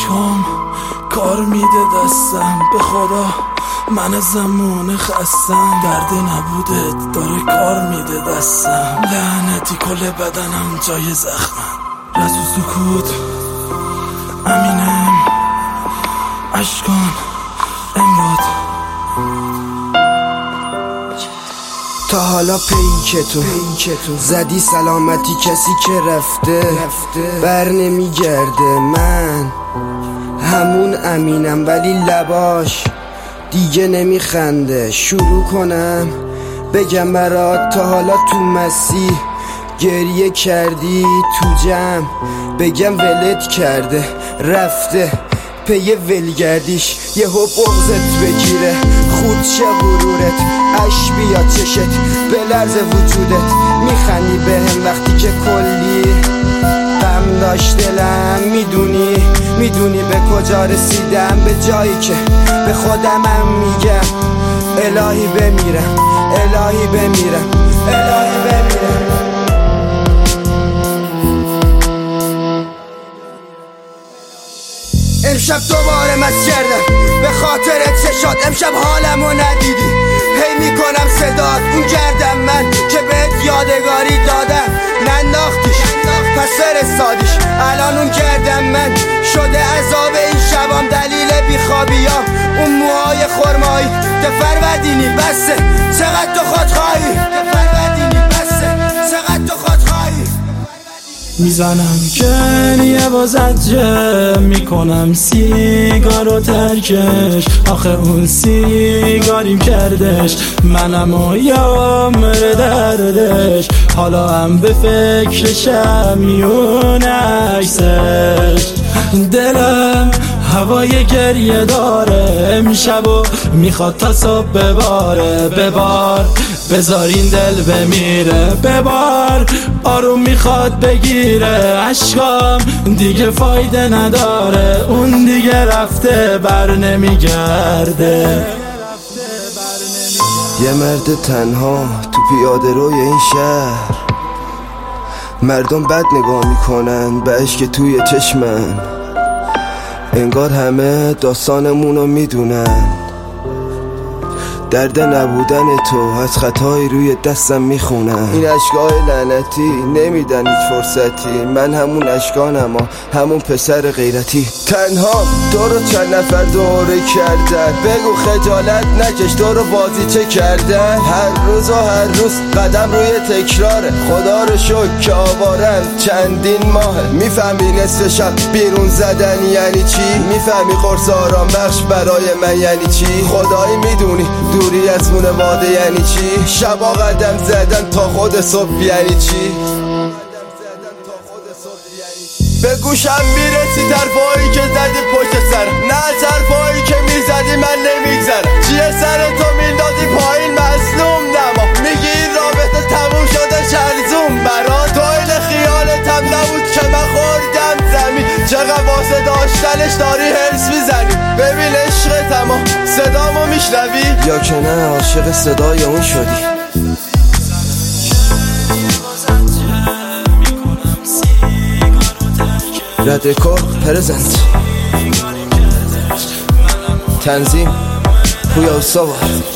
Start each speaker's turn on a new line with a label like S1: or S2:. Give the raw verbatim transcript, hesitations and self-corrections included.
S1: عشقام کار میده دستم، به خدا من زمونه خستم، درد نبودت داره کار میده دستم، لعنتی کل بدنم جای زخمم. رسو سکوت امینم عشقان امراد.
S2: تا حالا پیکتو تو زدی سلامتی کسی که رفته بر نمیگرده. من همون امینم ولی لباش دیگه نمیخنده. شروع کنم بگم برات تا حالا تو مسیح گریه کردی، تو جمع بگم ولت کرده رفته پی ولگردیش یه هو بغزت بگیره، خود شه غرورت، اش بیا چشت بلرز وجودت، میخندی بهم وقتی که کلی غم داشت دلم. میدونی میدونی به کجا رسیدم، به جایی که به خودمم میگم الهی بمیرم الهی بمیرم الهی بمیرم. امشب دوباره مست کردم به خاطر چشات، امشب حالمو ندیدی هی میکنم صدات، اون گردم من که بهت یادگاری دادم ننداختیش پس فرستادیش، الان اون گردم من شده عذاب این شبام، دلیل بیخوابیام اون موهای خرمایی. ده فروردینی بسه چقدر تو خودخواهی، ده فروردینی بسه چقدر تو خودخواهی.
S1: میزنم گریه بازت جه میکنم سیگارو ترکش، آخه اون سیگاریم کردش منم و یامر دردش، حالا هم به فکرشم میون عکسش. دلم هوای گریه داره امشب و میخواد تا صبح بباره، ببار بذار این دل بمیره، ببار آروم میخواد بگیره، عشقام دیگه فایده نداره، اون دیگه رفته بر نمیگرده.
S2: یه مرد تنها تو پیاده روی این شهر، مردم بد نگاه میکنن به عشق توی چشمن، انگار همه داستانمونو میدونن. درد نبودن تو از خطایی روی دستم میخونن، این اشکای لعنتی نمیدن هیچ فرصتی، من همون اشکانم ها همون پسر غیرتی. تنها تو رو چند نفر دوره کردن، بگو خجالت نکش تو رو بازی چه کردن، هر روز و هر روز قدم روی تکراره، خدا رو شکر که آوارم چندین ماهه. میفهمی نصف شب بیرون زدن یعنی چی، میفهمی قرص آرام بخش برای من یعنی چی، خدایی میدونی دوری از خونواده یعنی چی، شبا قدم زدن تا خود صبح یعنی چی. به گوشم میرسی طرفایی که زدی پشت سر، نه طرفایی که میزدی من نمیگذرم، چیه سر تو میندازی پایین مظلوم نما، میگی این رابطه تموم شده شرزوم برات، تویل خیالتم نبود که من خوردم زمین، چقدر واسه داشتنش داری حرس میزنی، ببین عشقتم صدامو میشنوی یا که نه عاشق صدای اون شدی. ردکو پرزنت تنظیم پویا سوار.